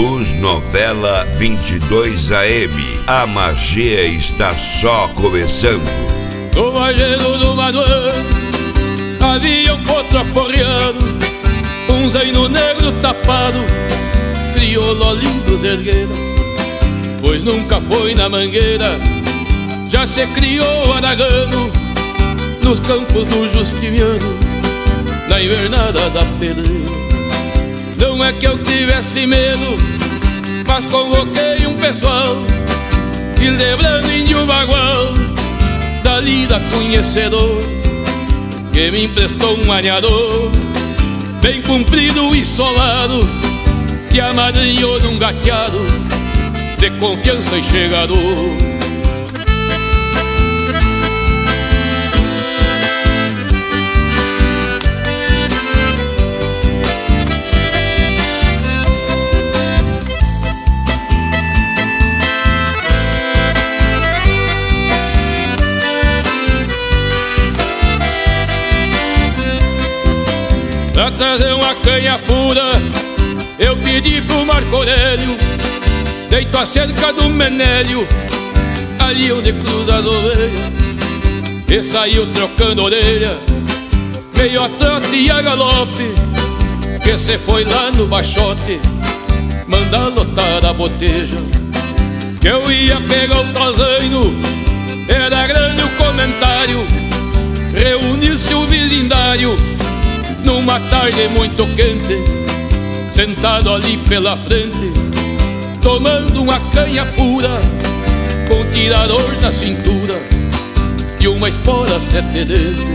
Luz Novela 22 AM. A magia está só começando. No vagedo do Manuel havia um potro aporreado, um zaino negro tapado, crioulo lindo zergueira, pois nunca foi na mangueira. Já se criou aragano nos campos do Justiniano, na invernada da pedreira. Não é que eu tivesse medo, mas convoquei um pessoal e lembrando índio bagual da lida conhecedor, que me emprestou um areador bem comprido e solado, e amadrinhou num gateado de confiança e chegador. Pra trazer uma canha pura, eu pedi pro Marco Aurélio, deito a cerca do Menélio, ali onde cruza as ovelhas, e saiu trocando orelha, meio a trote e a galope, que se foi lá no baixote mandar lotar a boteja. Que eu ia pegar o tozaino, era grande o comentário, reuniu-se o vizindário numa tarde muito quente, sentado ali pela frente, tomando uma canha pura, com um tirador na cintura e uma espora sete dentes.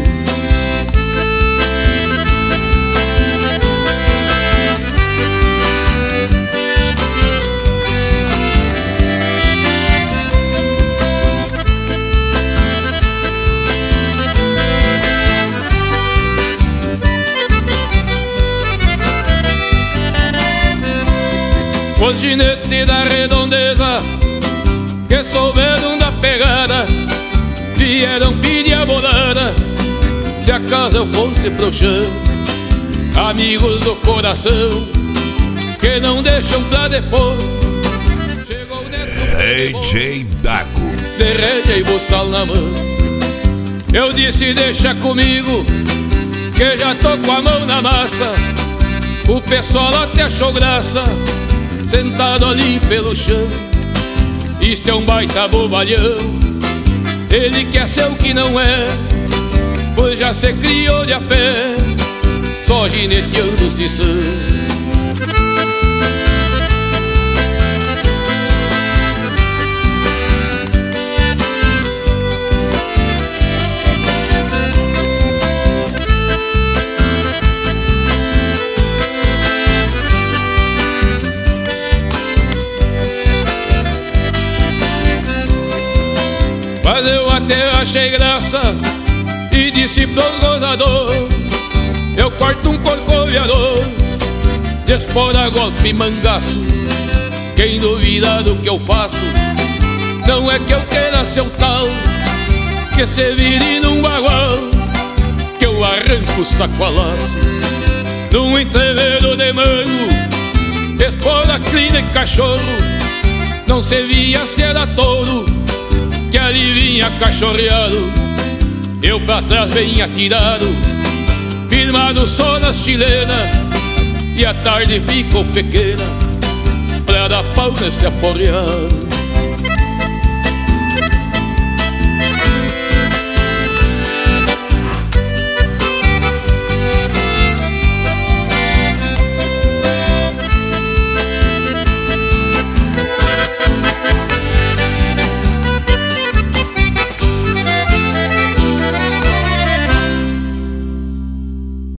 Os ginetes da redondeza que souberam da pegada vieram pedir a bolada, se acaso eu fosse pro chão. Amigos do coração que não deixam pra depois. Chegou o neto DJ Dago, de rédea e buçal na mão. Eu disse deixa comigo, que já tô com a mão na massa. O pessoal até achou graça, sentado ali pelo chão. Isto é um baita bobalhão, ele quer ser o que não é, pois já se criou de a pé, só gineteando os tiçãs. Mas eu até achei graça e disse pros gozadores: eu corto um corcoviador de espora, golpe e mangaço. Quem duvida do que eu faço, não é que eu queira ser o tal que se vire num bagual, que eu arranco o saco a laço. Num entreveiro de mango, espora, crina e cachorro, não se via se era touro, que ali vinha cachorreado, eu pra trás bem atirado, firmado só na chilena, e a tarde ficou pequena pra dar pau nesse aporreado.